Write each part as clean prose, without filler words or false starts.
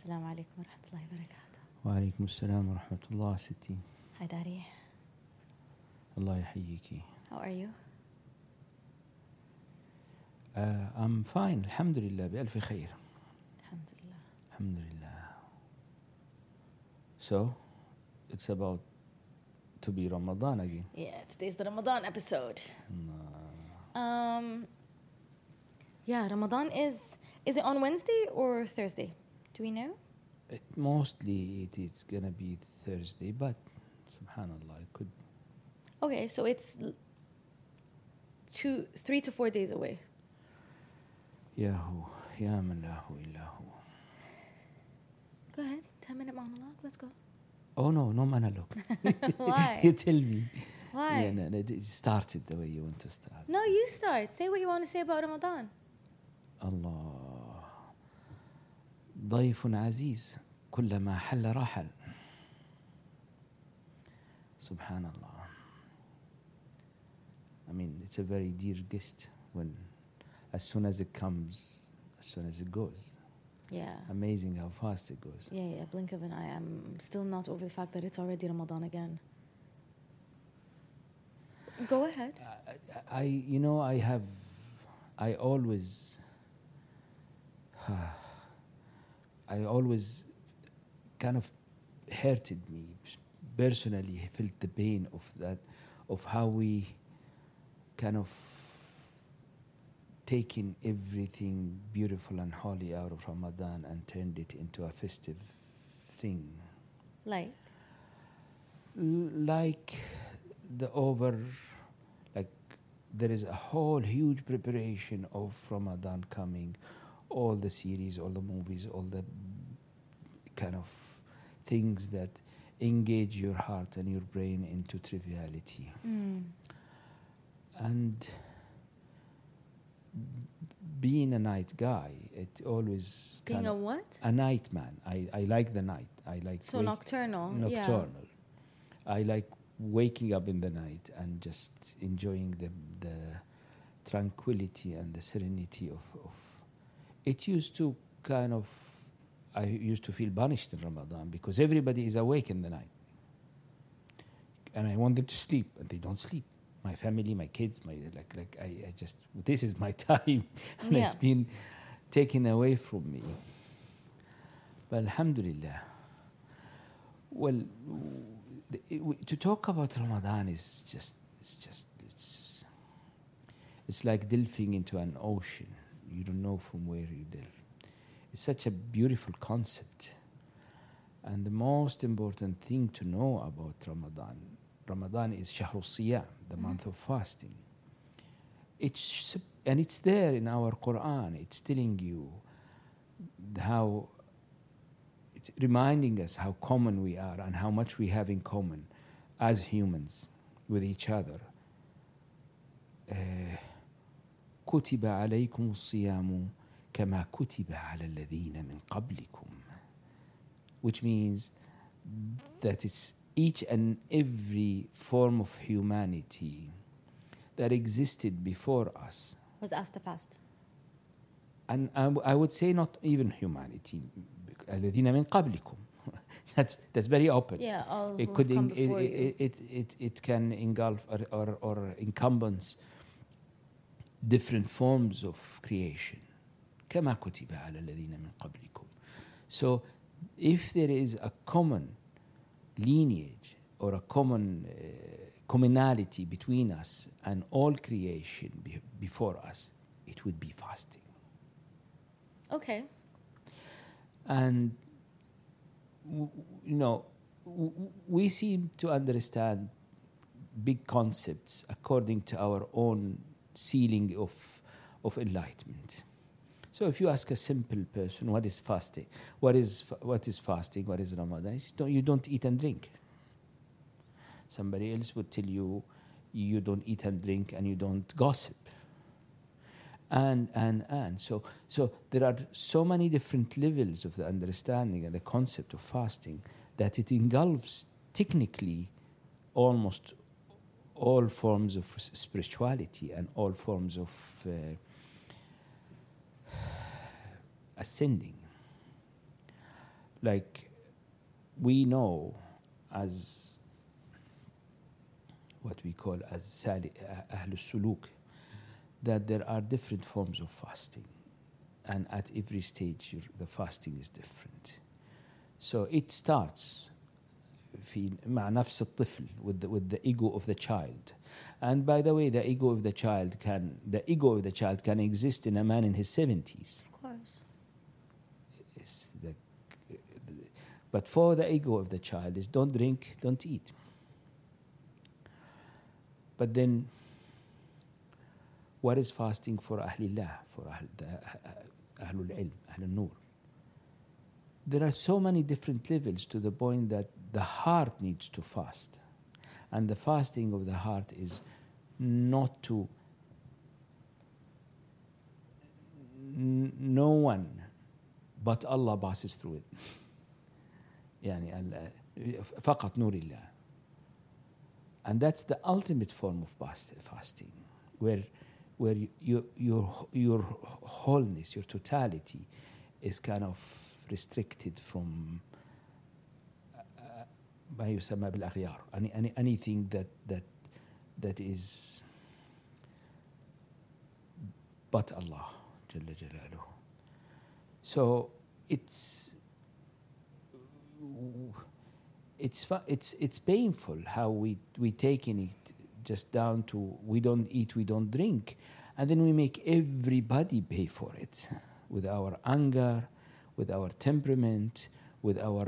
السلام عليكم ورحمة الله وبركاته. وعليكم السلام ورحمة الله ستي. Hi Daddy. الله يحييكي. How are you? I'm fine الحمد لله بألف خير. الحمد لله. الحمد لله. So, it's about to be Ramadan again. Yeah, today's the Ramadan episode. Yeah, Ramadan is it on Wednesday or Thursday? Do we know? Mostly it is gonna be Thursday, but subhanallah, it could. Okay, so it's 3 to 4 days away. Yahu, ya man lahu illahu. Go ahead, 10-minute monologue. Let's go. Oh no monologue. Why? You tell me. Why? Yeah, no, it started the way you want to start. No, you start. Say what you want to say about Ramadan. الله ضيف عزيز كلما حل رحل. Subhanallah. I mean, it's a very dear guest when, as soon as it comes, as soon as it goes. Yeah. Amazing how fast it goes. Yeah, blink of an eye. I'm still not over the fact that it's already Ramadan again. Go ahead. I always kind of hurted me personally. I felt the pain of that, of how we kind of taken everything beautiful and holy out of Ramadan and turned it into a festive thing. Like there is a whole huge preparation of Ramadan coming, all the series, all the movies, all the kind of things that engage your heart and your brain into triviality. And being a night guy, it always being a what? A night man. I like the night. I like nocturnal. Nocturnal. Yeah. I like waking up in the night and just enjoying the tranquility and the serenity of it. Used to I used to feel punished in Ramadan because everybody is awake in the night and I want them to sleep and they don't sleep. My family, my kids, I just, this is my time and it's been taken away from me. But alhamdulillah. Well, to talk about Ramadan is it's like delving into an ocean. You don't know from where you delve. It's such a beautiful concept. And the most important thing to know about Ramadan is Shahr al-Siyam, the month of fasting. It's there in our Quran. It's telling you how, it's reminding us how common we are and how much we have in common as humans with each other. كتب عليكم الصيام كما كتب على الذين من قبلكم, which means that it's each and every form of humanity that existed before us was asked to fast. And I would say not even humanity. الذين من قبلكم. That's very open. Yeah, all it who could have come before you. It can engulf or encompass different forms of creation. كما كتب على الذين من قبلكم. So if there is a common lineage or a common commonality between us and all creation before us, it would be fasting. Okay. And we seem to understand big concepts according to our own ceiling of enlightenment. So if you ask a simple person, what is fasting? What is fasting? What is Ramadan? You don't eat and drink. Somebody else would tell you, you don't eat and drink and you don't gossip. And so there are so many different levels of the understanding and the concept of fasting that it engulfs technically almost all forms of spirituality and all forms of ascending. like we know as what we call as Ahlul Suluk, that there are different forms of fasting. And at every stage, the fasting is different. So it starts مع نفس الطفل with the ego of the child. And by the way, the ego of the child can exist in a man in his 70s. Of course. But for the ego of the child is don't drink, don't eat. But then, what is fasting for Ahlillah, for Ahlul Ilm, Ahlul Nur? There are so many different levels to the point that the heart needs to fast. And the fasting of the heart is not to... No one but Allah passes through it. يعني فقط نور الله. And that's the ultimate form of fasting, where your wholeness, your totality is kind of restricted from ما يسمى بالأغيار, anything that is but Allah جل جلاله. So it's painful how we taking it just down to we don't eat, we don't drink, and then we make everybody pay for it with our anger, with our temperament, with our...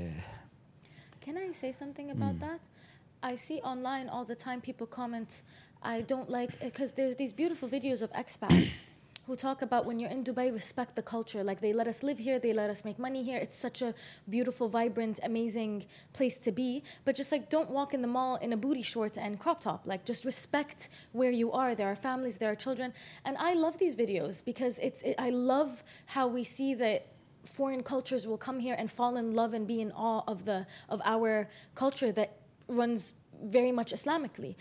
Can I say something about that? I see online all the time people comment, I don't like, because there's these beautiful videos of expats who talk about when you're in Dubai, respect the culture. Like, they let us live here, they let us make money here. It's such a beautiful, vibrant, amazing place to be. But just like, don't walk in the mall in a booty short and crop top. Like, just respect where you are. There are families, there are children. And I love these videos because I love how we see that foreign cultures will come here and fall in love and be in awe of our culture that runs very much Islamically.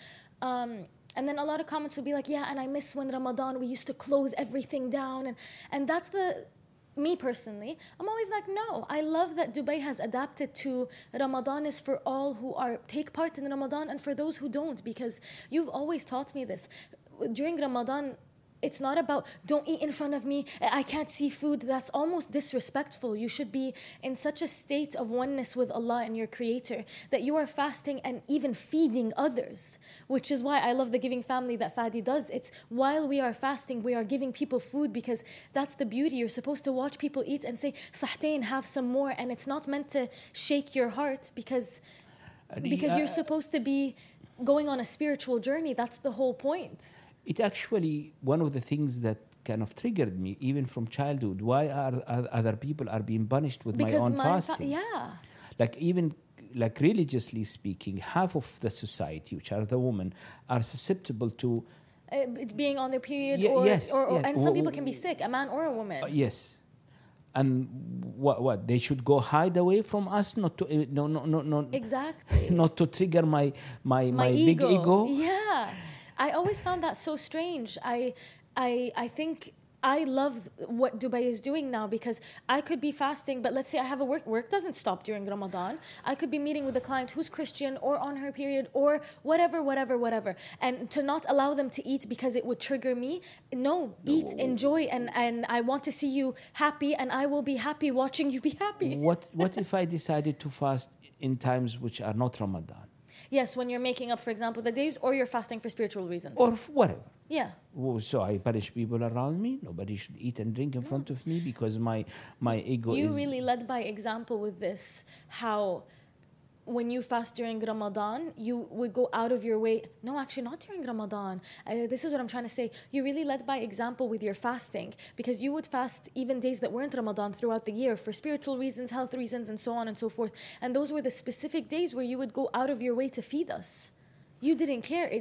And then a lot of comments will be like, yeah, and I miss when Ramadan, we used to close everything down. And that's me personally, I'm always like, no, I love that Dubai has adapted to Ramadan is for all who take part in Ramadan and for those who don't, because you've always taught me this. During Ramadan, it's not about, don't eat in front of me, I can't see food. That's almost disrespectful. You should be in such a state of oneness with Allah and your Creator that you are fasting and even feeding others, which is why I love the Giving Family that Fadi does. It's while we are fasting, we are giving people food, because that's the beauty. You're supposed to watch people eat and say, Sahtain, have some more. And it's not meant to shake your heart because you're supposed to be going on a spiritual journey. That's the whole point. It actually, one of the things that kind of triggered me, even from childhood, why are other people are being punished with my own fasting? Like, even like religiously speaking, half of the society, which are the women, are susceptible to being on their period, and some people can be sick, a man or a woman. Yes. And what they should go hide away from us, not to no exactly, not to trigger my big ego. Yeah. I always found that so strange. I think I love what Dubai is doing now, because I could be fasting, but let's say I have a work doesn't stop during Ramadan. I could be meeting with a client who's Christian or on her period or whatever. And to not allow them to eat because it would trigger me. No, eat, enjoy, and I want to see you happy, and I will be happy watching you be happy. What if I decided to fast in times which are not Ramadan? Yes, when you're making up, for example, the days, or you're fasting for spiritual reasons. Or whatever. Yeah. So I punish people around me. Nobody should eat and drink in front of me because my ego is... You really led by example with this, how when you fast during Ramadan, you would go out of your way. No, actually, not during Ramadan. This is what I'm trying to say. You really led by example with your fasting, because you would fast even days that weren't Ramadan throughout the year for spiritual reasons, health reasons, and so on and so forth. And those were the specific days where you would go out of your way to feed us. You didn't care.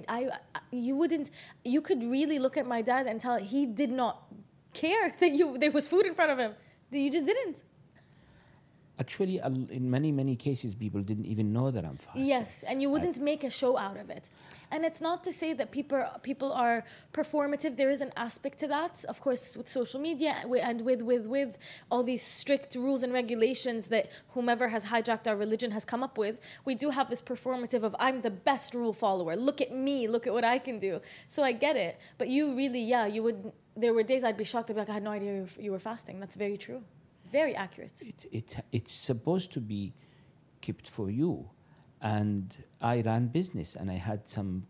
You could really look at my dad and tell he did not care that there was food in front of him. You just didn't. Actually, in many cases, people didn't even know that I'm fasting. Yes, and you wouldn't make a show out of it. And it's not to say that people are performative. There is an aspect to that, of course, with social media and with all these strict rules and regulations that whomever has hijacked our religion has come up with. We do have this performative of, I'm the best rule follower. Look at me. Look at what I can do. So I get it. But you really, you would. There were days I'd be shocked. I'd be like, I had no idea you were fasting. That's very true. Very accurate. It's supposed to be kept for you. And I ran business and I had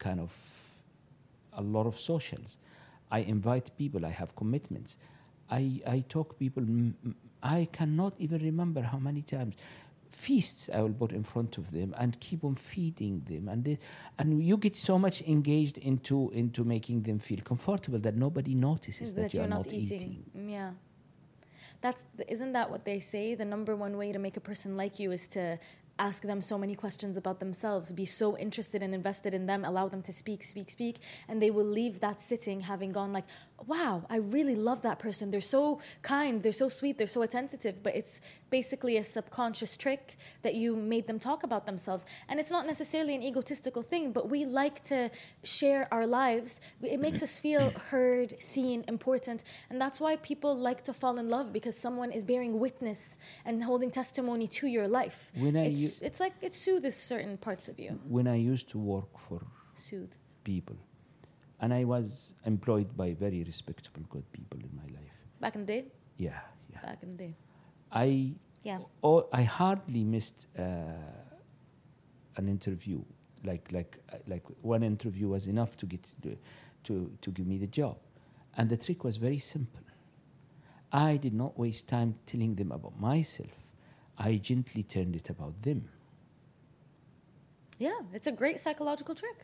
a lot of socials. I invite people, I have commitments. I talk people, I cannot even remember how many times. Feasts I will put in front of them and keep on feeding them. And you get so much engaged into making them feel comfortable that nobody notices that you're not eating. Yeah. Isn't that what they say? The number one way to make a person like you is to ask them so many questions about themselves, be so interested and invested in them, allow them to speak, and they will leave that sitting having gone like, wow, I really love that person. They're so kind, they're so sweet, they're so attentive, but it's basically a subconscious trick that you made them talk about themselves. And it's not necessarily an egotistical thing, but we like to share our lives. It makes us feel heard, seen, important, and that's why people like to fall in love, because someone is bearing witness and holding testimony to your life. It's like it soothes certain parts of you. When I used to work for people, and I was employed by very respectable, good people in my life. Back in the day? Yeah. Back in the day. I hardly missed an interview. Like one interview was enough to get to give me the job. And the trick was very simple. I did not waste time telling them about myself. I gently turned it about them. Yeah, it's a great psychological trick.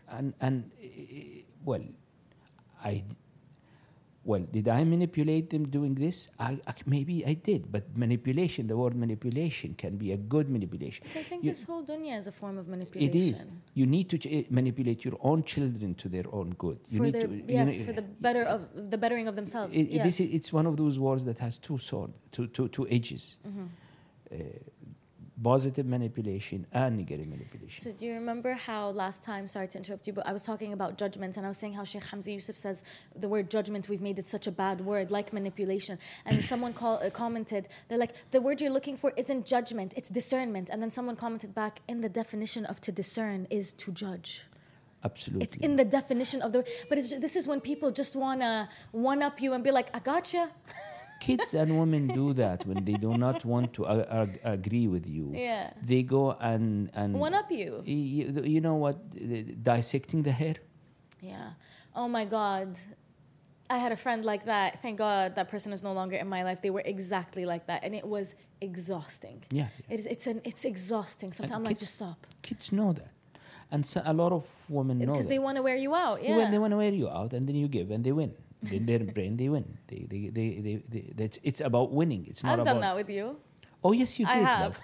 Did I manipulate them doing this? Maybe I did, but the word manipulation can be a good manipulation. I think this whole dunya is a form of manipulation. It is. You need to manipulate your own children to their own good. For the bettering of themselves. It's one of those words that has two edges. Mm-hmm. Positive manipulation and negative manipulation. So do you remember how last time, sorry to interrupt you, but I was talking about judgment, and I was saying how Sheikh Hamza Yusuf says the word judgment, we've made it such a bad word, like manipulation. And someone commented, they're like, the word you're looking for isn't judgment, it's discernment. And then someone commented back, in the definition of to discern is to judge. Absolutely. It's in the definition of this is when people just want to one-up you and be like, I gotcha. Kids and women do that when they do not want to agree with you. Yeah. They go and one up you. You know what? Dissecting the hair. Yeah. Oh my God. I had a friend like that. Thank God that person is no longer in my life. They were exactly like that, and it was exhausting. Yeah. It's exhausting. Sometimes I'm like, just stop. Kids know that, and so a lot of women know that because they want to wear you out. Yeah. They want to wear you out, and then you give, and they win. In their brain, they win. It's about winning. It's not I've about. done that with you. Oh yes, you did. I have.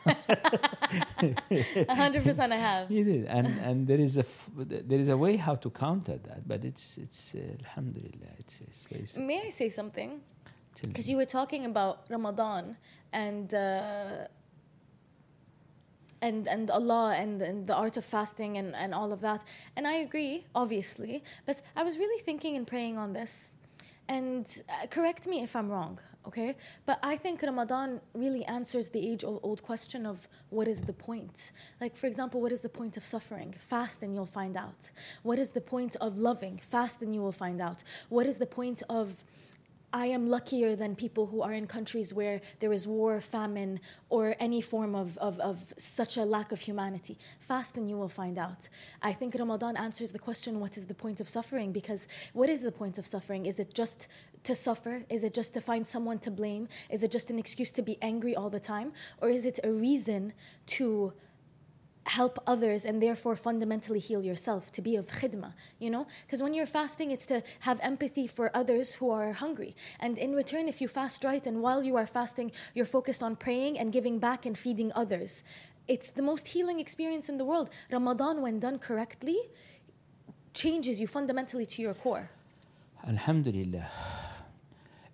100% I have. You did, and there is a way how to counter that, but it's alhamdulillah, it's very simple. May I say something? Because you were talking about Ramadan and Allah and the art of fasting and all of that, and I agree, obviously. But I was really thinking and praying on this, and correct me if I'm wrong. Okay, but I think Ramadan really answers the age-old question of what is the point? Like, for example, what is the point of suffering? Fast and you'll find out. What is the point of loving? Fast and you will find out. What is the point of I am luckier than people who are in countries where there is war, famine, or any form of such a lack of humanity. Fast and you will find out. I think Ramadan answers the question, what is the point of suffering? Because what is the point of suffering? Is it just to suffer? Is it just to find someone to blame? Is it just an excuse to be angry all the time? Or is it a reason to help others and therefore fundamentally heal yourself, to be of khidmah, you know? Because when you're fasting, it's to have empathy for others who are hungry. And in return, if you fast right and while you are fasting, you're focused on praying and giving back and feeding others, it's the most healing experience in the world. Ramadan, when done correctly, changes you fundamentally to your core. Alhamdulillah.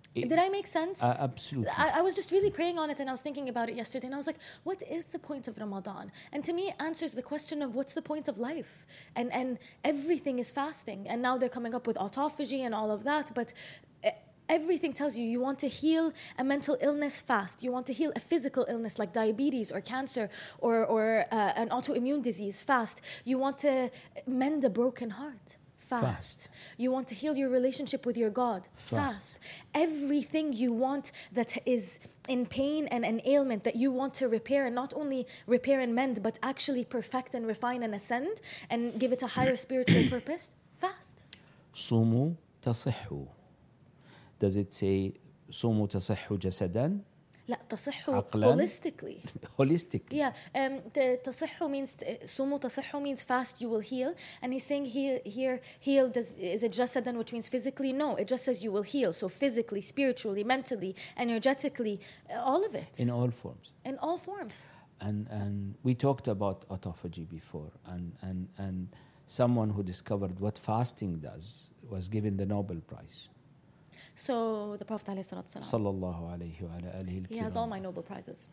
Did I make sense? Absolutely. I was just really praying on it, and I was thinking about it yesterday, and I was like, what is the point of Ramadan? And to me, it answers the question of what's the point of life? And everything is fasting. And now they're coming up with autophagy and all of that, but everything tells you you want to heal a mental illness, fast. You want to heal a physical illness like diabetes or cancer or an autoimmune disease, fast. You want to mend a broken heart, fast. You want to heal your relationship with your God, fast. Everything you want that is in pain and an ailment that you want to repair, and not only repair and mend, but actually perfect and refine and ascend and give it a higher spiritual purpose, fast. صوموا تصحوا. Does it say صوموا تصحوا جسدا? لا تصحوا عقلاً? holistically. Holistically. Yeah, تصحوا means صوموا تصحوا means fast, you will heal. And he's saying here heal is it جسدا, which means physically? No, it just says you will heal. So physically, spiritually, mentally, energetically, all of it. In all forms. In all forms. And we talked about autophagy before, and someone who discovered what fasting does was given the Nobel Prize. So the Prophet ﷺ, Sallallahu alayhi wa ala alihi he has all my Nobel Prizes.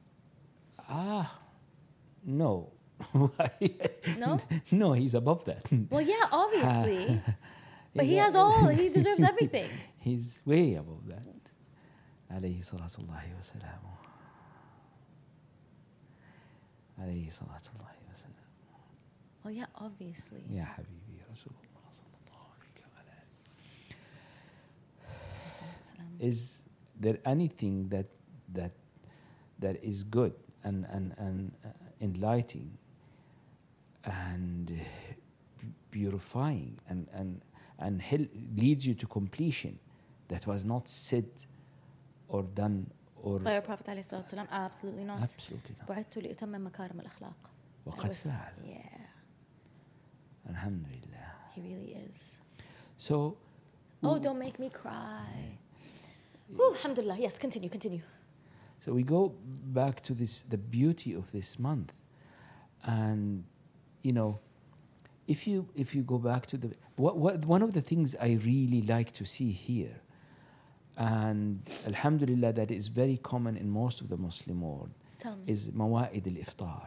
No. No? No, he's above that. Well, yeah, obviously. But he has all, he deserves everything. He's way above that. Alayhi salatullahi wa salam. Alayhi salatullahi wa salam. Well, yeah, obviously. Ya habibi Rasulullah. Is there anything that is good and enlightening and purifying and leads you to completion that was not said or done or by our Prophet ﷺ? Absolutely not. Absolutely not. بعثت لأتمم مكارم الأخلاق. وقد فعل. Yeah. Alhamdulillah. He really is. So. Oh, don't make me cry. Ooh, alhamdulillah. Yes, continue. So we go back to the beauty of this month, and if you go back to one of the things I really like to see here, and alhamdulillah that is very common in most of the Muslim world, is mawa'id al-iftar.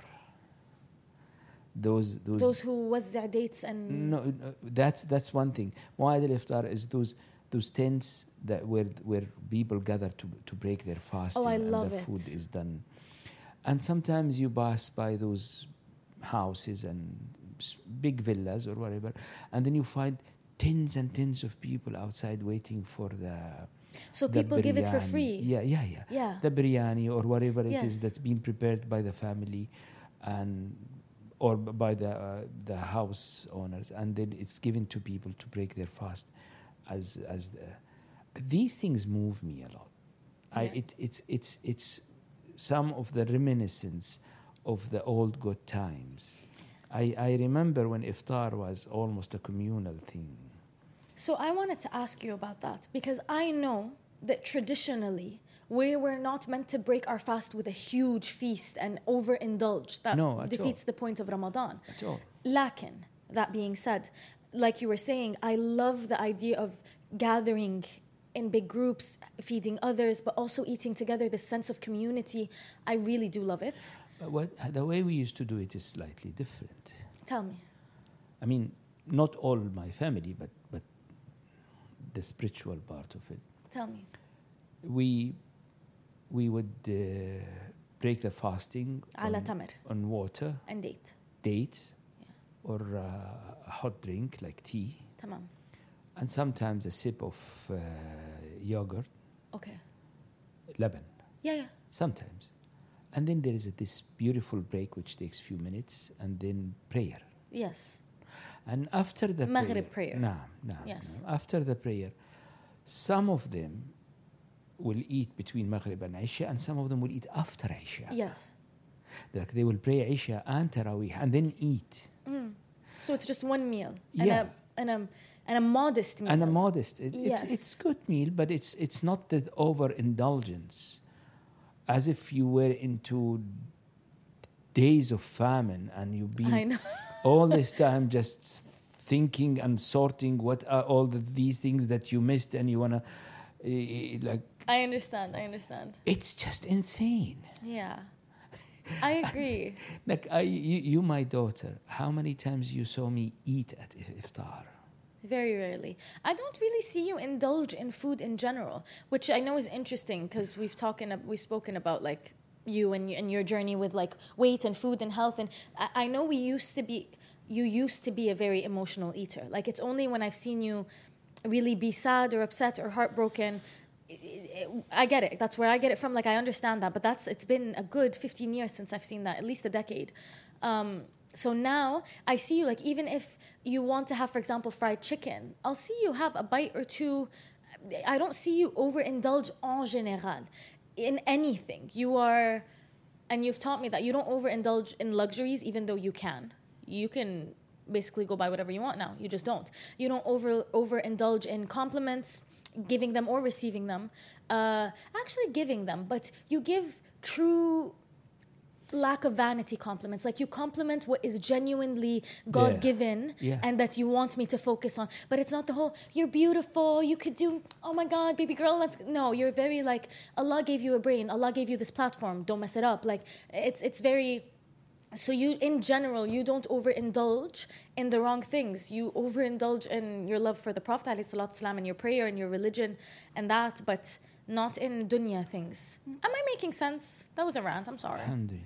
Those who wazza dates and no, that's one thing. Mawa'id al-iftar is those tents that where people gather to break their fasting. Oh, I and love the it. food is done. And sometimes you pass by those houses and big villas or whatever, and then you find tens and tens of people outside waiting for the people biryani. give it for free. Yeah. The biryani or whatever it is Yes. that's been prepared by the family and or by the house owners, and then it's given to people to break their fast. These things move me a lot. Yeah. It's some of the reminiscence of the old good times. I remember when iftar was almost a communal thing. So I wanted to ask you about that, because I know that traditionally we were not meant to break our fast with a huge feast and overindulge. That defeats the point of Ramadan. At all. Lakin, that being said, like you were saying, I love the idea of gathering in big groups, feeding others, but also eating together, this sense of community. I really do love it. But the way we used to do it is slightly different. Tell me. I mean, not all my family, but the spiritual part of it. Tell me. We would break the fasting على تمر. on water And date. dates, Yeah. or a hot drink like tea, Tamam. and sometimes a sip of yogurt, Okay. laban, Yeah. sometimes. And then there is this beautiful break which takes few minutes, and then prayer. Yes. And after the Maghrib prayer. No. Yes. After the prayer, some of them will eat between Maghrib and Isha, and some of them will eat after Isha. Yes. Like they will pray Isha and Taraweeh and then eat. So it's just one meal. Yeah. And a modest meal. And a modest. Yes. It's good meal, but it's not the overindulgence, as if you were into days of famine and you've been I know. all this time just thinking and sorting what are all these things that you missed, and you want to Like, I understand. it's just insane. Yeah. I agree. Like, you, my daughter, how many times you saw me eat at iftar? Very rarely. I don't really see you indulge in food in general, which I know is interesting because we've spoken about like you and your journey with like weight and food and health, and I know you used to be a very emotional eater. Like it's only when I've seen you really be sad or upset or heartbroken. I get it. That's where I get it from. Like I understand that, but it's been a good 15 years since I've seen that, at least a decade. So now I see you, like, even if you want to have, for example, fried chicken, I'll see you have a bite or two. I don't see you overindulge en général in anything. And you've taught me that you don't overindulge in luxuries, even though you can. You can basically go buy whatever you want now. You just don't. You don't overindulge in compliments, giving them or receiving them. Actually giving them, but you give true lack of vanity compliments. Like you compliment what is genuinely God-given and that you want me to focus on. But it's not the whole, you're beautiful, you could do, oh my God, baby girl, no, you're very like, Allah gave you a brain, Allah gave you this platform, don't mess it up. Like it's very, so you, in general, you don't overindulge in the wrong things. You overindulge in your love for the Prophet ﷺ and your prayer and your religion and that, but not in dunya things. Am I making sense? That was a rant, I'm sorry. Alhamdulillah.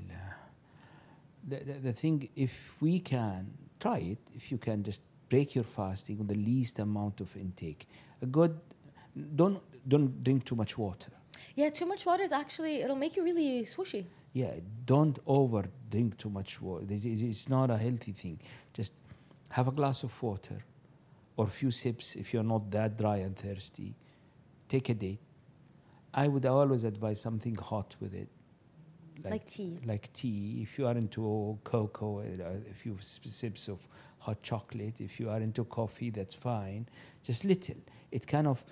The thing, if we can, try it, if you can just break your fasting with the least amount of intake. Don't drink too much water. Yeah, too much water is actually, it'll make you really swooshy. Yeah, don't over drink too much water. It's not a healthy thing. Just have a glass of water or a few sips if you're not that dry and thirsty. Take a date. I would always advise something hot with it. Like tea. Like tea. If you are into cocoa, a few sips of hot chocolate. If you are into coffee, that's fine. Just little. It kind of...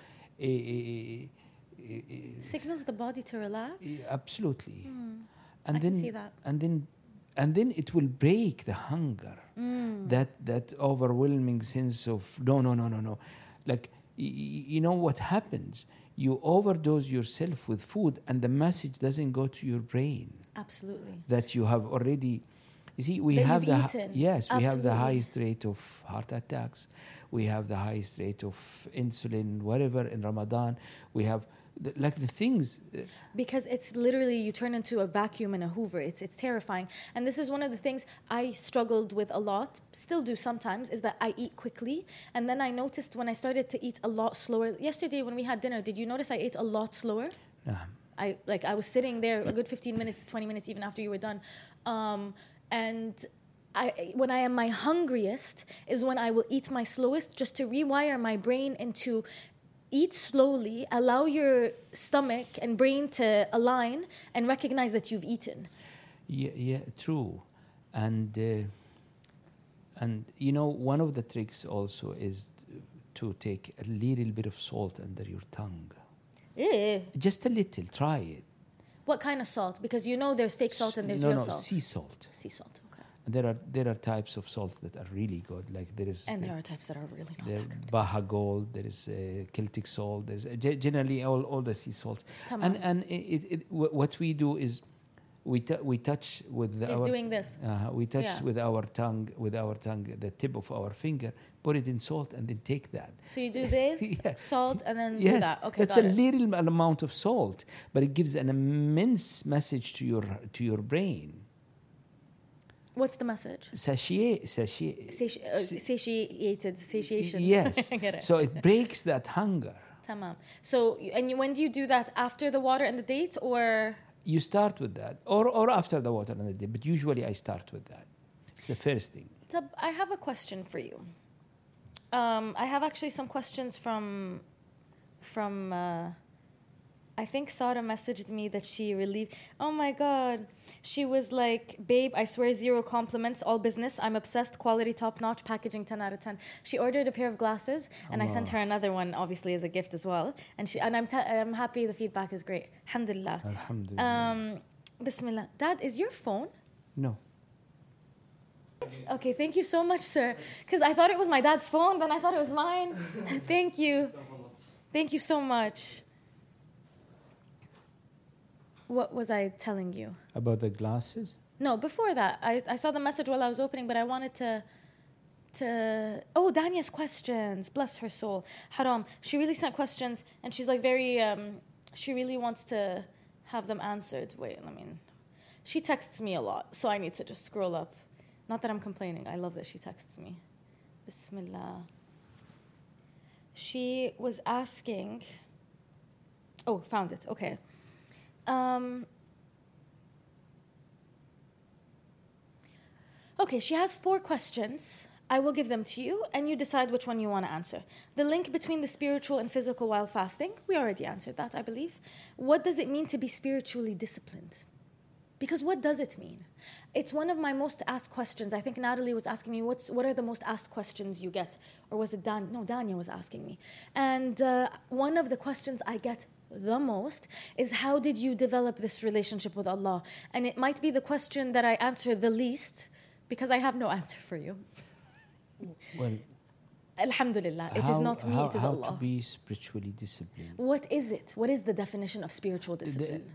signals the body to relax? Absolutely. I can see that. And then it will break the hunger. That overwhelming sense of, no. Like, you know what happens? You overdose yourself with food and the message doesn't go to your brain. Absolutely. That you have already... You see, we that have we have the highest rate of heart attacks. We have the highest rate of insulin, whatever, in Ramadan. We have... the things... because it's literally, you turn into a vacuum and a hoover. It's terrifying. And this is one of the things I struggled with a lot, still do sometimes, is that I eat quickly. And then I noticed when I started to eat a lot slower. Yesterday when we had dinner, did you notice I ate a lot slower? I was sitting there a good 15 minutes, 20 minutes even after you were done. And when I am my hungriest is when I will eat my slowest, just to rewire my brain into... Eat slowly, allow your stomach and brain to align and recognize that you've eaten. Yeah, true. And you know, one of the tricks also is to take a little bit of salt under your tongue. Just a little, try it. What kind of salt? Because you know there's fake salt and there's real salt. Sea salt. Sea salt, okay. There are types of salts that are really good. Like there is, and there are types that are really not that good. Baja Gold. There is Celtic salt. There's generally all the sea salts. Tamam. And what we do is we touch with our doing this. We touch with our tongue the tip of our finger. Put it in salt and then take that. So you do this, salt, and then do that. Okay, that's a little amount of salt, but it gives an immense message to your brain. What's the message? Satiation. Yes. I get it. So it breaks that hunger. Tamam. So, when do you do that? After the water and the date, or? You start with that, or after the water and the date. But usually I start with that. It's the first thing. Tab, I have a question for you. I have actually some questions from I think Sarah messaged me that she relieved. Oh my God. She was like, babe, I swear 0 compliments, all business. I'm obsessed, quality, top-notch, packaging 10 out of 10. She ordered a pair of glasses and I sent her another one, obviously, as a gift as well. And I'm happy the feedback is great. Alhamdulillah. Alhamdulillah. Bismillah. Dad, is your phone? No. Okay, thank you so much, sir. Because I thought it was my dad's phone, then I thought it was mine. Thank you. Thank you so much. What was I telling you? About the glasses? No, before that, I saw the message while I was opening, but I wanted to Danya's questions, bless her soul. Haram, she really sent questions, and she's like very she really wants to have them answered. Wait, she texts me a lot, so I need to just scroll up. Not that I'm complaining, I love that she texts me. Bismillah. She was asking, found it, okay. Okay, she has 4 questions. I will give them to you, and you decide which one you want to answer. The link between the spiritual and physical while fasting. We already answered that, I believe. What does it mean to be spiritually disciplined? Because what does it mean? It's one of my most asked questions. I think Natalie was asking me, what are the most asked questions you get? Or was it Danya was asking me. And one of the questions I get the most is, how did you develop this relationship with Allah? And it might be the question that I answer the least, because I have no answer for you. Well, Alhamdulillah, it is not me, it is Allah. How to be spiritually disciplined? What is it? What is the definition of spiritual discipline?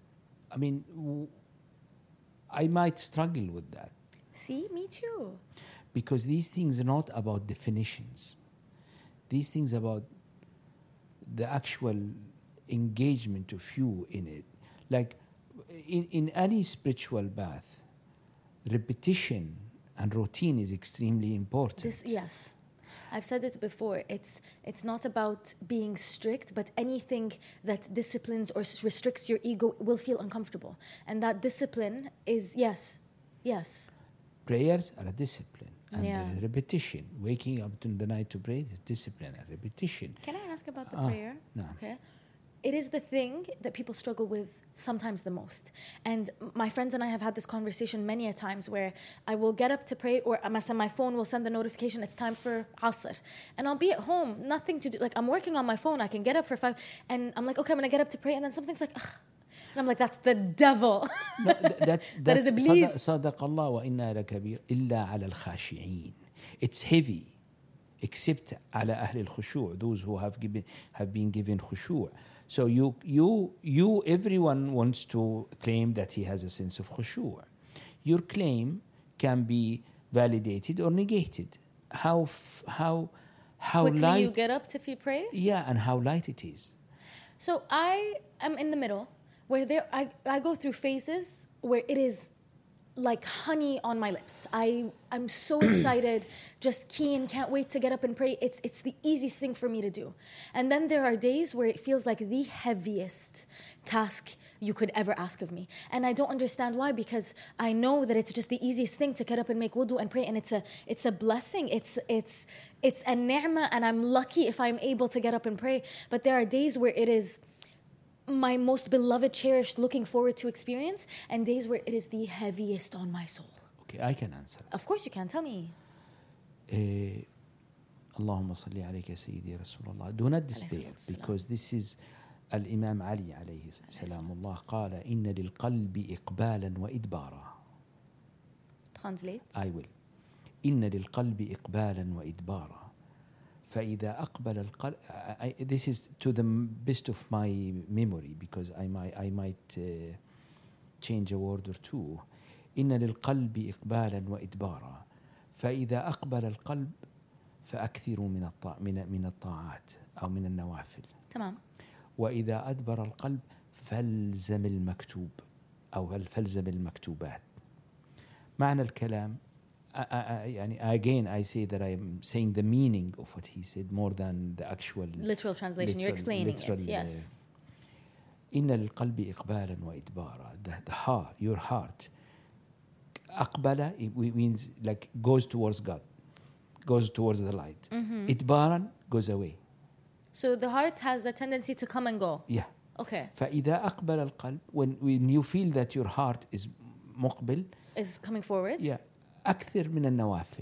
I might struggle with that. See, me too. Because these things are not about definitions. These things are about the actual engagement of you in it. Like in any spiritual path, repetition and routine is extremely important. Yes. I've said it before. It's not about being strict, but anything that disciplines or restricts your ego will feel uncomfortable. And that discipline is, yes. Prayers are a discipline. And repetition. Waking up in the night to pray is discipline and repetition. Can I ask about the prayer? No. Okay. It is the thing that people struggle with sometimes the most. And my friends and I have had this conversation many a times where I will get up to pray, or my phone will send the notification, it's time for Asr. And I'll be at home, nothing to do. Like, I'm working on my phone, I can get up for 5, and I'm like, okay, I'm going to get up to pray, and then something's like, ugh. And I'm like, that's the devil. No, that's that is Iblis. صدق الله وإنا لكبير إلا على الخاشعين. It's heavy, except على أهل الخشوع, those who have been given khushu'. So everyone wants to claim that he has a sense of khushu'. Your claim can be validated or negated. How quickly light you get up to pray? Yeah, and how light it is. So I am in the middle, where I go through phases where it is like honey on my lips. I'm so excited, just keen, can't wait to get up and pray. It's the easiest thing for me to do. And then there are days where it feels like the heaviest task you could ever ask of me. And I don't understand why, because I know that it's just the easiest thing to get up and make wudu and pray, and it's a blessing. It's a ni'mah, and I'm lucky if I'm able to get up and pray. But there are days where it is my most beloved, cherished, looking forward to experience, and days where it is the heaviest on my soul. Okay, I can answer. Of course you can. Tell me. اللهم صل عليك سيدي رسول الله. Do not despair, because this is الإمام علي عليه سلام الله قال إن للقلب إقبالا وإدبارا. Translate. I will. إن للقلب إقبالا وإدبارا. فإذا أقبل القلب. This is to the best of my memory, because I might change a word or two. إن للقلب إقبالا وإدبارا. فإذا أقبل القلب فأكثروا من الطاعات أو من النوافل. تمام. وإذا أدبر القلب فالزم المكتوب أو فالزم المكتوبات. معنى الكلام يعني again I say that I am saying the meaning of what he said more than the actual literal translation. You're explaining it. Yes. إن للقلب إقبالا وإدبارا. The heart, your heart. أقبل, it means like goes towards God, goes towards the light. إدبارا goes away. So the heart has a tendency to come and go. Yeah. Okay. فإذا أقبل القلب, when you feel that your heart is مقبل, is coming forward. Yeah. أكثر من النوافل.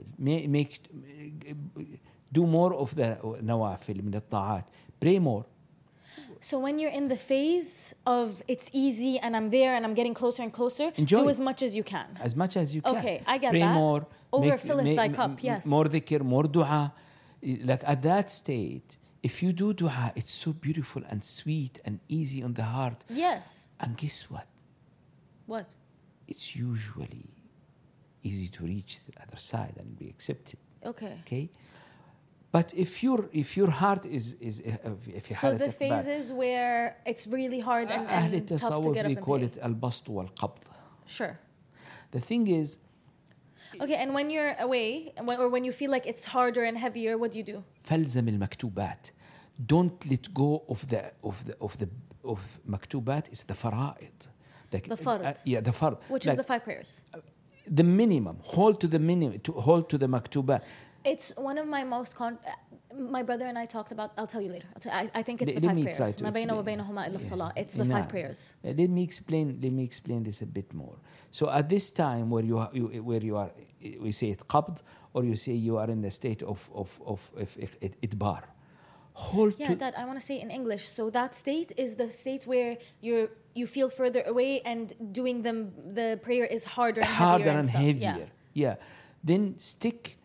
Do more of the nawafil من الطاعات. Pray more. So when you're in the phase of it's easy and I'm there and I'm getting closer and closer, enjoy. Do as much as you can. As much as you can. Okay, I get Pray that. More. Overfilleth thy cup, yes. More dhikr, more dua. Like at that state, If you do dua, it's so beautiful and sweet and easy on the heart. Yes. And guess what? What? It's usually easy to reach the other side and be accepted. Okay. Okay? But if your heart is if you So had the phases where it's really hard and tough to التصوف get up we and call pay. it البسط والقبض. Sure. The thing is, Okay, and when you're away, or when you feel like it's harder and heavier, what do you do? فلزم المكتوبات. Don't let go of مكتوبات. It's the فرائض. Like, The fard. Yeah, the fard. Which like, is the 5 prayers. The minimum. Hold to the minimum. Hold to the مكتوبات. It's one of my most my brother and I talked about. I'll tell you later. I think it's the Let 5 me try prayers. to ما بينه explain. وبينهما إلا الصلاة. It's the Nah. 5 prayers. Let me explain this a bit more. So at this time where you are, we say it qabd, or you say you are in the state of idbar. Hold Yeah, to Dad, I want to say it in English. So that state is the state where you feel further away and doing the prayer is harder and heavier. Yeah. Then stick.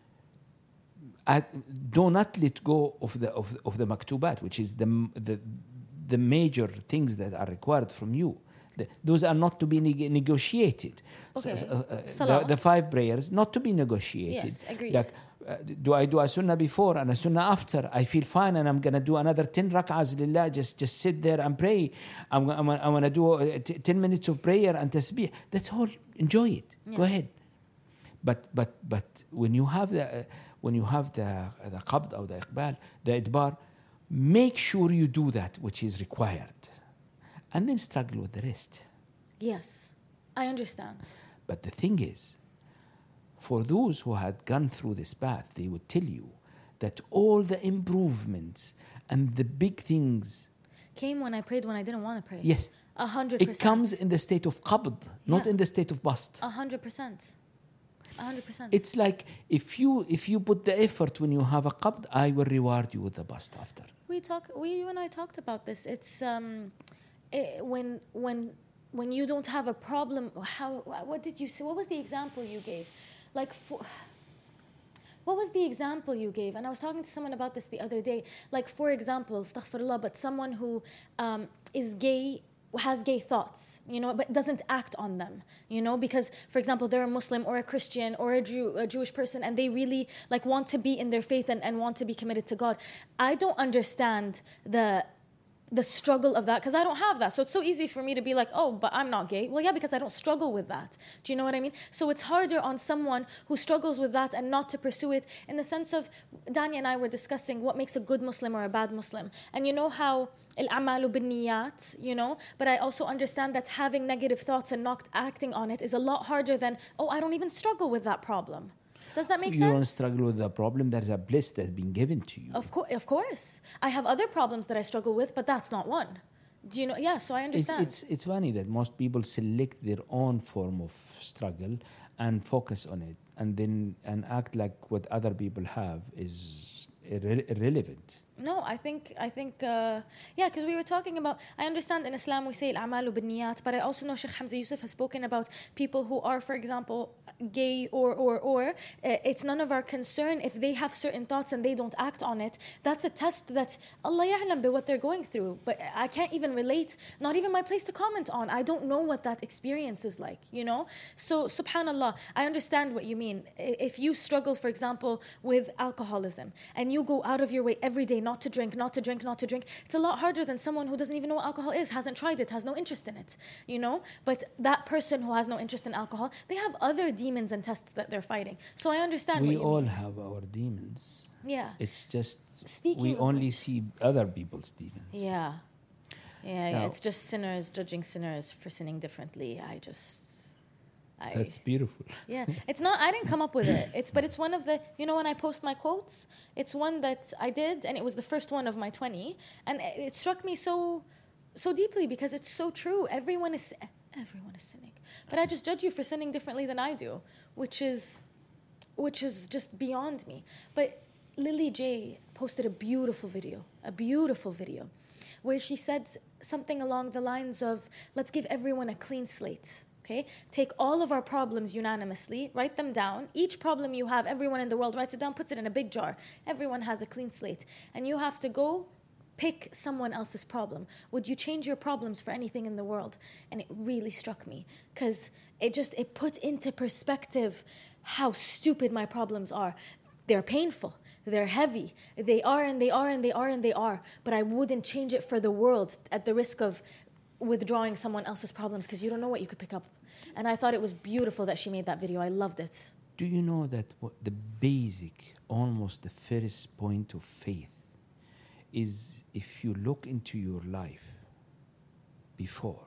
Do not let go of the maktubat, which is the major things that are required from you. Those are not to be negotiated. Okay. The 5 prayers not to be negotiated. Yes, agreed. Like, do I do a sunnah before and a sunnah after? I feel fine and I'm gonna do another 10 rak'ahs lillah. Just sit there and pray. I'm gonna do 10 minutes of prayer and tasbih. That's all. Enjoy it. Yeah. Go ahead. But when you have the qabd or the iqbal, the idbar, make sure you do that which is required, and then struggle with the rest. Yes, I understand. But the thing is, for those who had gone through this path, they would tell you that all the improvements and the big things Came when I prayed when I didn't want to pray. Yes. 100%. It comes in the state of qabd, not Yeah. in the state of bast. 100%. 100%. It's like if you put the effort when you have a qabd, I will reward you with the bast after. You and I talked about this. It's when you don't have a problem. What did you say? What was the example you gave? What was the example you gave? And I was talking to someone about this the other day. Like, for example, astaghfirullah, but someone who is gay, has gay thoughts, but doesn't act on them, because, for example, they're a Muslim or a Christian or a Jewish person, and they really want to be in their faith and want to be committed to God. I don't understand the struggle of that, because I don't have that. So it's so easy for me to be like, oh, but I'm not gay. Well, yeah, because I don't struggle with that. Do you know what I mean? So it's harder on someone who struggles with that and not to pursue it, in the sense of, Danya and I were discussing what makes a good Muslim or a bad Muslim. And you know how al-amalu bin-niyat, but I also understand that having negative thoughts and not acting on it is a lot harder than, oh, I don't even struggle with that problem. Does that make sense? You don't struggle with the problem. There is a bliss that's been given to you. Of course. I have other problems that I struggle with, but that's not one. Do you know? Yeah, so I understand. It's funny that most people select their own form of struggle and focus on it, and act like what other people have is irrelevant. No, I think, because we were talking about, I understand in Islam we say al-amalu bin-niyat, but I also know Sheikh Hamza Yusuf has spoken about people who are, for example, gay or it's none of our concern if they have certain thoughts and they don't act on it. That's a test that Allah ya'lam bi what they're going through, but I can't even relate, not even my place to comment on. I don't know what that experience is like, So subhanallah, I understand what you mean. If you struggle, for example, with alcoholism and you go out of your way every day not to drink, it's a lot harder than someone who doesn't even know what alcohol is, hasn't tried it, has no interest in it, But that person who has no interest in alcohol, they have other demons and tests that they're fighting. So I understand what you mean. We all have our demons. Yeah. It's just Speaking we of only which, see other people's demons. Yeah. Now, It's just sinners judging sinners for sinning differently. That's beautiful. Yeah, it's not. I didn't come up with it. But it's one of the. When I post my quotes, it's one that I did, and it was the first one of my 20, and it struck me so deeply because it's so true. Everyone is sinning, but I just judge you for sinning differently than I do, which is just beyond me. But Lily J posted a beautiful video, where she said something along the lines of, "Let's give everyone a clean slate." okay? Take all of our problems unanimously, write them down. Each problem you have, everyone in the world writes it down, puts it in a big jar. Everyone has a clean slate. And you have to go pick someone else's problem. Would you change your problems for anything in the world? And it really struck me because it put into perspective how stupid my problems are. They're painful. They're heavy. They are and they are and they are and they are. But I wouldn't change it for the world at the risk of withdrawing someone else's problems because you don't know what you could pick up. And I thought it was beautiful that she made that video. I loved it. Do you know that the basic, almost the first point of faith is if you look into your life before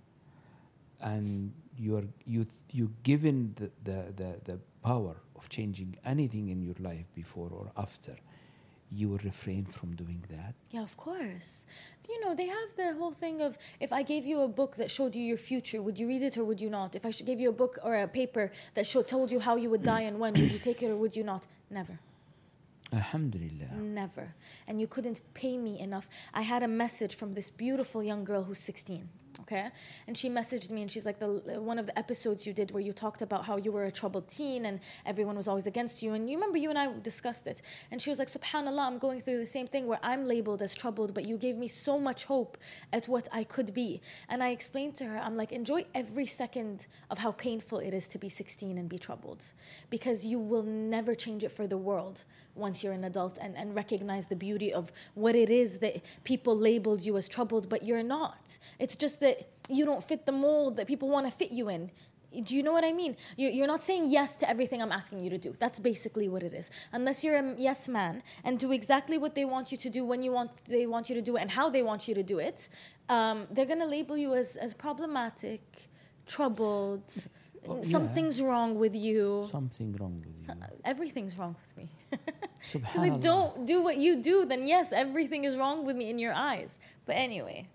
and you're given the power of changing anything in your life before or after, you will refrain from doing that? Yeah, of course. You know, they have the whole thing of if I gave you a book that showed you your future, would you read it or would you not? If I gave you a book or a paper that told you how you would die and when, would you take it or would you not? Never. Alhamdulillah. Never. And you couldn't pay me enough. I had a message from this beautiful young girl who's 16. Okay, and she messaged me and she's like, one of the episodes you did where you talked about how you were a troubled teen and everyone was always against you, and you remember you and I discussed it, and she was like, subhanallah, I'm going through the same thing where I'm labeled as troubled, but you gave me so much hope at what I could be. And I explained to her, I'm like, enjoy every second of how painful it is to be 16 and be troubled, because you will never change it for the world once you're an adult and recognize the beauty of what it is that people labeled you as troubled, but you're not. It's just that you don't fit the mold that people want to fit you in. Do you know what I mean? You're not saying yes to everything I'm asking you to do. That's basically what it is. Unless you're a yes man and do exactly what they want you to do when they want you to do it and how they want you to do it, they're going to label you as problematic, troubled. Something's wrong with you. Something wrong with you. Everything's wrong with me. Because I Subhanallah. don't do what you do, then yes, everything is wrong with me in your eyes. But anyway.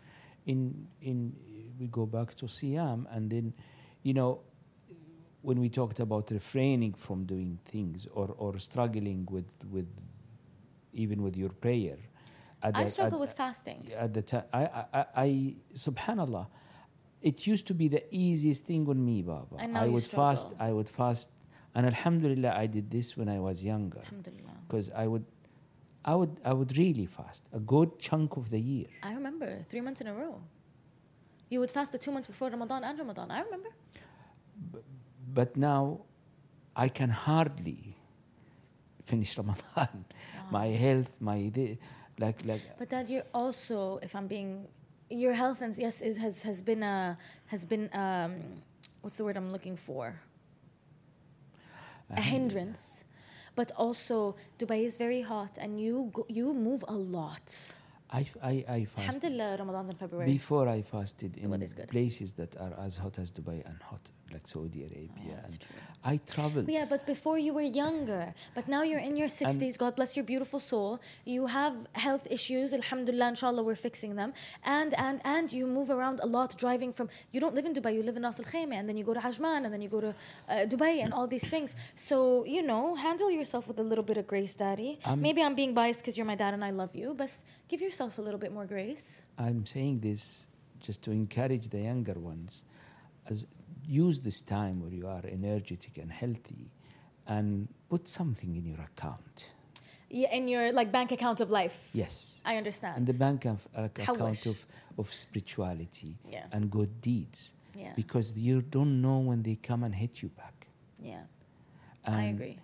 We go back to Siyam, and then, you know, when we talked about refraining from doing things or struggling with even with your prayer. I struggle with fasting. At the time, I subhanallah, it used to be the easiest thing on me, Baba. And now I you would struggle. fast, and alhamdulillah, I did this when I was younger. Alhamdulillah. Because I would really fast a good chunk of the year. I remember 3 months in a row. You would fast the 2 months before Ramadan and Ramadan. I remember. But now I can hardly finish Ramadan. My health, like. But Dad, you're also, if I'm being, your health and yes has been what's the word I'm looking for? A hindrance. But also Dubai is very hot and you move a lot. I fasted. Alhamdulillah, Ramadan's in February. Before I fasted in weather's good. places that are as hot as Dubai and hot, like Saudi Arabia. That's true. I traveled. Yeah, but before you were younger. But now you're in your 60s. God bless your beautiful soul. You have health issues. Alhamdulillah, inshallah, we're fixing them. And you move around a lot, driving from... You don't live in Dubai. You live in Ras Al Khaimah. And then you go to Ajman. And then you go to Dubai and all these things. So, you know, handle yourself with a little bit of grace, Daddy. Maybe I'm being biased because you're my dad and I love you. But give yourself a little bit more grace. I'm saying this just to encourage the younger ones. Use this time where you are energetic and healthy and put something in your account. Yeah, in your bank account of life. Yes. I understand. And the bank account wish. of spirituality Yeah. and good deeds. Yeah. Because you don't know when they come and hit you back. Yeah. And I agree.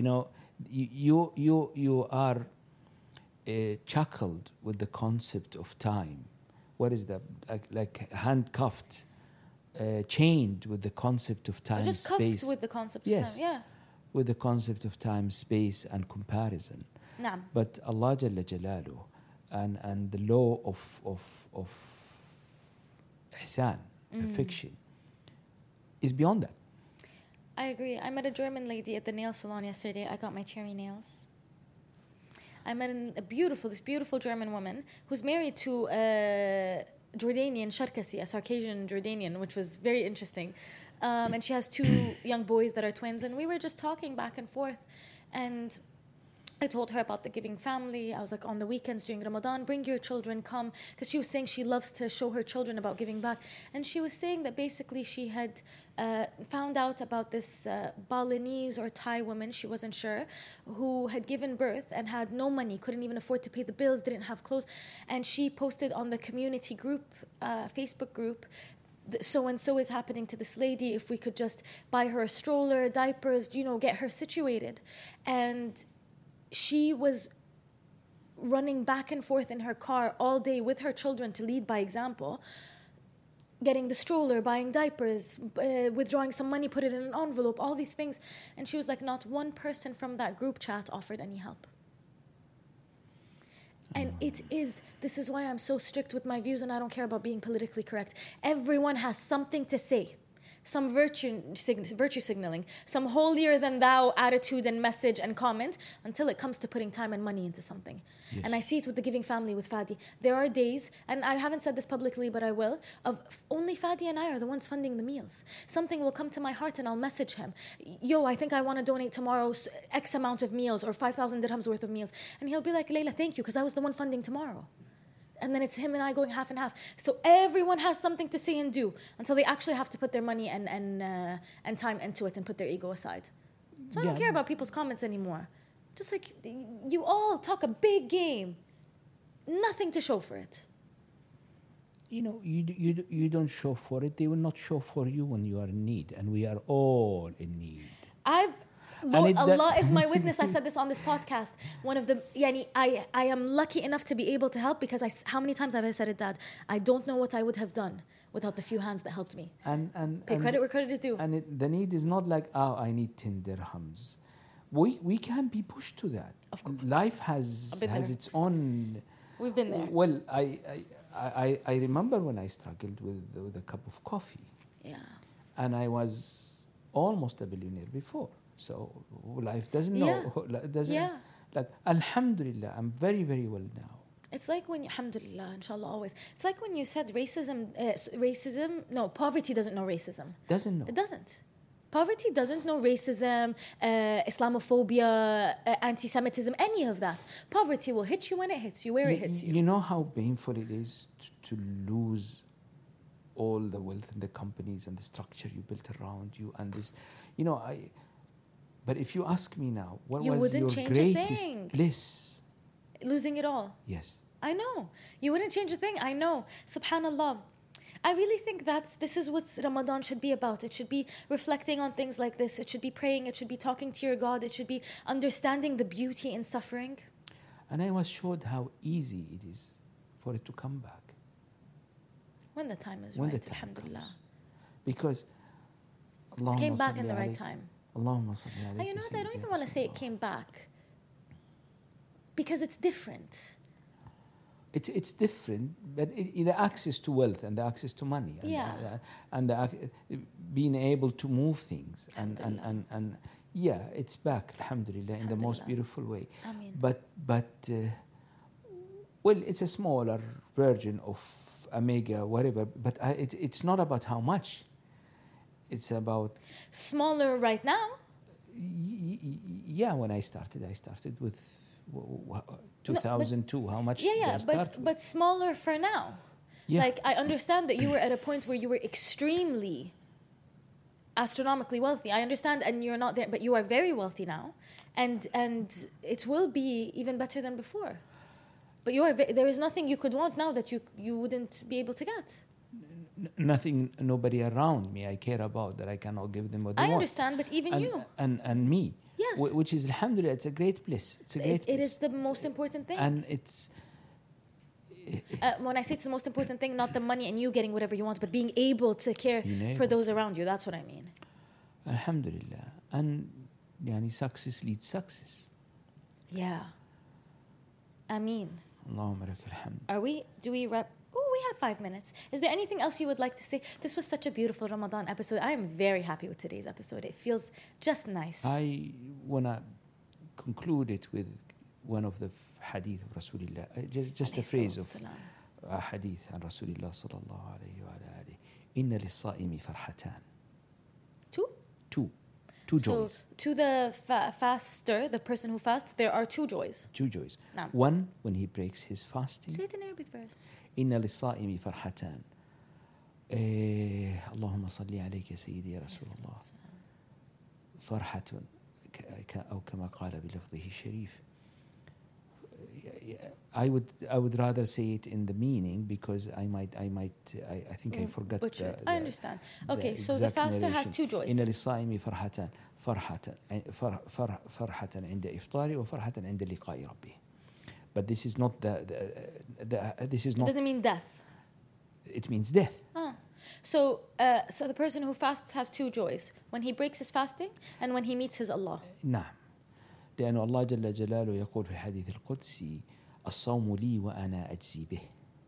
You are chuckled with the concept of time. What is that? Like handcuffed, chained with the concept of time, Just space. cuffed with the concept Yes. of time. Yeah. With the concept of time, space, and comparison. Naam. But Allah Jalla Jalaluhu and the law of ihsan, perfection, is beyond that. I agree. I met a German lady at the nail salon yesterday. I got my cherry nails. I met this beautiful German woman who's married to a Jordanian Sharkasi, a Circassian Jordanian, which was very interesting. And she has 2 young boys that are twins. And we were just talking back and forth. And I told her about the giving family. I was like, on the weekends during Ramadan, bring your children, come. Because she was saying she loves to show her children about giving back. And she was saying that basically she had found out about this Balinese or Thai woman, she wasn't sure, who had given birth and had no money, couldn't even afford to pay the bills, didn't have clothes. And she posted on the community group, Facebook group, so and so is happening to this lady, if we could just buy her a stroller, diapers, get her situated. And she was running back and forth in her car all day with her children to lead by example, getting the stroller, buying diapers, withdrawing some money, put it in an envelope, all these things. And she was like, not one person from that group chat offered any help. And this is why I'm so strict with my views, and I don't care about being politically correct. Everyone has something to say. Some virtue signaling, some holier than thou attitude and message and comment, until it comes to putting time and money into something. Yes. And I see it with the giving family with Fadi. There are days, and I haven't said this publicly, but I will, of only Fadi and I are the ones funding the meals. Something will come to my heart and I'll message him. Yo, I think I want to donate tomorrow X amount of meals or 5,000 dirhams worth of meals. And he'll be like, Layla, thank you, because I was the one funding tomorrow. And then it's him and I going half and half. So everyone has something to say and do until they actually have to put their money and time into it and put their ego aside. So I don't care about people's comments anymore. Just like you all talk a big game, nothing to show for it. You don't show for it. They will not show for you when you are in need, and we are all in need. Lord, Allah is my witness. I've said this on this podcast. I am lucky enough to be able to help, because how many times have I said it, Dad? I don't know what I would have done without the few hands that helped me. And pay credit where credit is due. And the need is not like, I need 10 dirhams. We can be pushed to that. Of course. Life has its own. We've been there. Well, I remember when I struggled with a cup of coffee. Yeah. And I was almost a billionaire before. So life doesn't know. Like, alhamdulillah, I'm very, very well now. It's like when, alhamdulillah, inshallah, always. It's like when you said poverty doesn't know racism. Doesn't know. It doesn't. Poverty doesn't know racism, Islamophobia, anti-Semitism, any of that. Poverty will hit you when it hits you, where it hits you. You know how painful it is to lose all the wealth in the companies and the structure you built around you and this, But if you ask me now, what was your greatest bliss? Losing it all. Yes. I know. You wouldn't change a thing. I know. Subhanallah. I really think this is what Ramadan should be about. It should be reflecting on things like this. It should be praying. It should be talking to your God. It should be understanding the beauty in suffering. And I was showed how easy it is for it to come back. When the time is right, alhamdulillah. Because it came back in the right time. Allahumma salli alayhi. You know what? I don't even want to say it came back, because it's different. It's different, but the access to wealth and the access to money, and being able to move things, and it's back, alhamdulillah, in the most beautiful way. Ameen. But it's a smaller version of Omega, whatever. But it's not about how much. It's about smaller right now. When I started with 2002. How much? But smaller for now. Yeah. Like, I understand that you were at a point where you were extremely astronomically wealthy. I understand, and you're not there, but you are very wealthy now, and it will be even better than before. But there is nothing you could want now that you wouldn't be able to get. Nothing, nobody around me I care about that I cannot give them what they want. I understand, but even you. And me. Yes. Which is, alhamdulillah, it's a great bliss. It is the most important thing. And it's... when I say it's the most important thing, not the money and you getting whatever you want, but being able to care for those around you. That's what I mean. Alhamdulillah. And success leads success. Yeah. Ameen. Allahumma lakal hamd. Do we wrap? Oh, we have 5 minutes. Is there anything else you would like to say? This was such a beautiful Ramadan episode. I am very happy with today's episode. It feels just nice. I want to conclude it with one of the hadith of Rasulullah. Just a phrase of a hadith on Rasulullah sallallahu alayhi wa alayhi. Inna lis-sa'imi farhatan. Two. Two So joys. to the faster, the person who fasts, there are two joys. Two joys. نعم. One, when he breaks his fasting. Say it in Arabic first. إن للصائم فرحتان. اللهم صل عليك يا سيدي يا رسول الله. فرحة أو كما قال بلفظه الشريف. I would rather say it in the meaning because I think I forgot. I understand. Okay, so the faster has two joys. إن للصائم فرحتان فرحة عند إفطاره وفرحة عند لقاء ربه. But this is not this is It not. doesn't mean death. It means death. So the person who fasts has two joys: when he breaks his fasting and when he meets his Allah. نعم. لأن الله جل جلاله يقول في الحديث القدسي الصوم لي وأنا أجزي به.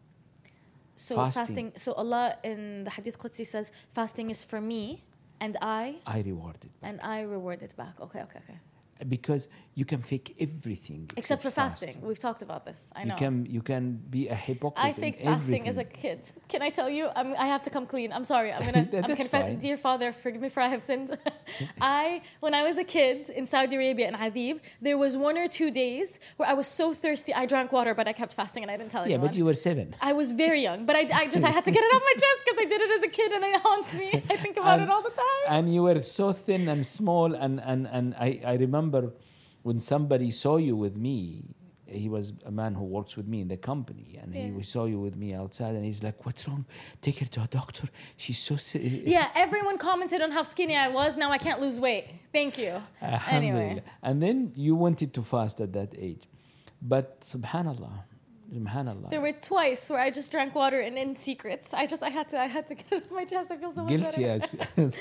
So fasting. So Allah in the Hadith Qudsi says, fasting is for me, and I reward it back. And I reward it back. Okay. Because you can fake everything except for fasting. We've talked about this. I know. You can be a hypocrite. I faked fasting as a kid. Can I tell you? I have to come clean. I'm sorry. I'm confessing. Dear Father, forgive me for I have sinned. When I was a kid in Saudi Arabia in Hadib, there was 1 or 2 days where I was so thirsty I drank water, but I kept fasting and I didn't tell anyone. Yeah, but you were 7. I was very young, but I had to get it off my chest because I did it as a kid and it haunts me. I think about it all the time. And you were so thin and small, and I remember when somebody saw you with me. He was a man who works with me in the company, and he saw you with me outside, and he's like, "What's wrong? Take her to a doctor. She's so sick." Yeah, everyone commented on how skinny I was. Now I can't lose weight. Thank you. Anyway, and then you wanted to fast at that age, but Subhanallah. There were twice where I just drank water and in secrets. I had to get it off my chest. I feel so much better. Guilty as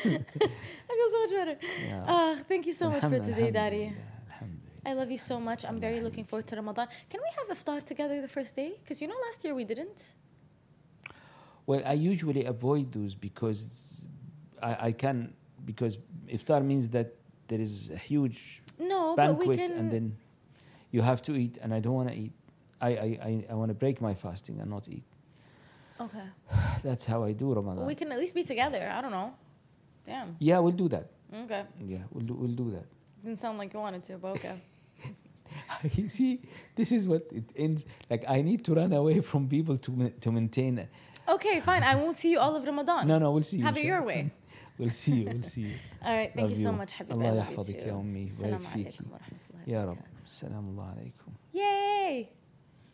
I feel so much better. Yeah. Thank you so much for today, Daddy. I love you so much. I'm very looking forward to Ramadan. Can we have iftar together the first day? Because last year we didn't. Well, I usually avoid those because because iftar means that there is a huge banquet and then you have to eat, and I don't want to eat. I want to break my fasting and not eat. Okay. That's how I do Ramadan. We can at least be together. I don't know. Damn. Yeah, we'll do that. Okay. Yeah, we'll do that. Didn't sound like you wanted to, but okay. You see, this is what it ends. Like, I need to run away from people to maintain it. Okay, fine. I won't see you all of Ramadan. No, we'll see you. Have it your way. We'll see you. All right, thank you so much, Habibi. الله يحفظك يا أمي ويبارك فيك. يا رب. السلام الله عليكم. Yay!